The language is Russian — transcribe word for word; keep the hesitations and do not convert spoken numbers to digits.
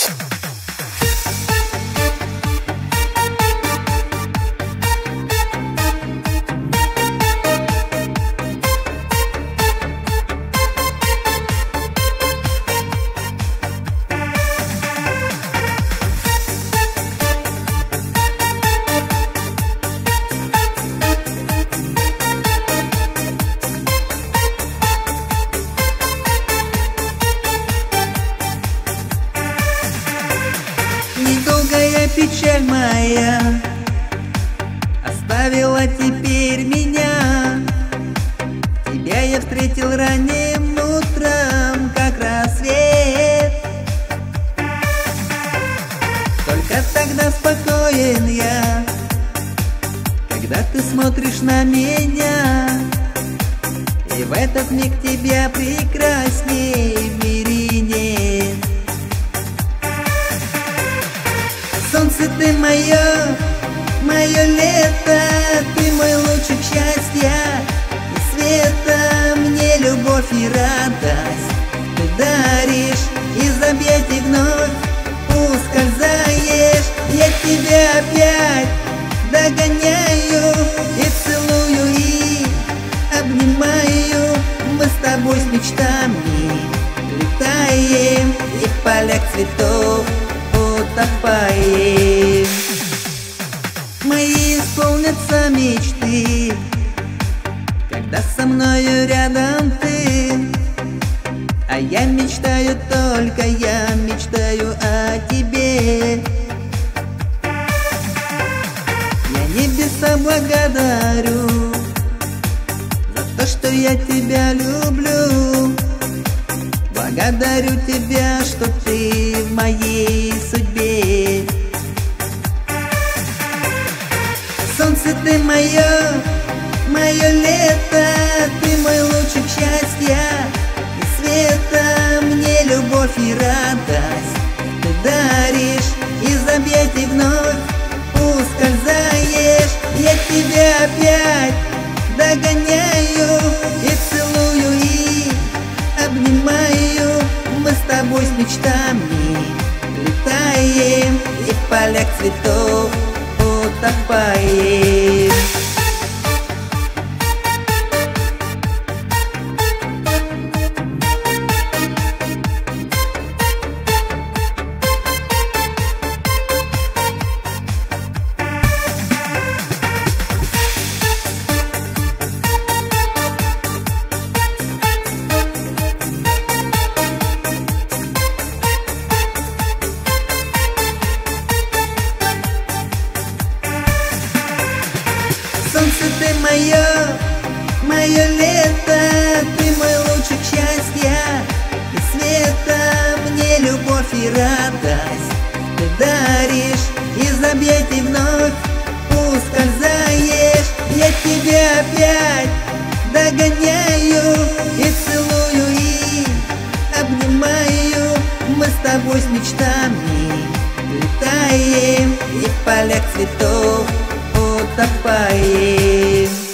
Недолгая печаль моя оставила теперь меня. Тебя я встретил ранним утром, как рассвет. Только тогда спокоен я, когда ты смотришь на меня. И в этот миг тебя прекрасней в мире нет. Солнце, ты мое, мое лето, ты мой лучик счастья и света. Мне любовь и радость ты даришь, из объятий вновь ускользаешь. Я тебя опять догоняю и целую, и обнимаю. Мы с тобой с мечтами летаем и в полях цветов утопаем. Мои исполнятся мечты, когда со мною рядом ты. А я мечтаю только, я мечтаю о тебе. Я небеса благодарю за то, что я тебя люблю. Благодарю тебя, что ты в моей судьбе. Солнце, ты мое, мое лето, ты мой лучик счастья и света. Мне любовь и радость ты даришь, из объятий вновь ускользаешь. Я тебя опять догоняю и целую, и обнимаю. Мы с тобой с мечтами летаем и в полях цветов утопаем. Солнце, ты мое, мое лето, ты мой лучик счастья и света. Мне любовь и радость ты даришь, из объятий вновь ускользаешь. Я тебя опять догоняю и целую, и обнимаю. Мы с тобой с мечтами летаем и в полях цветов утопаем.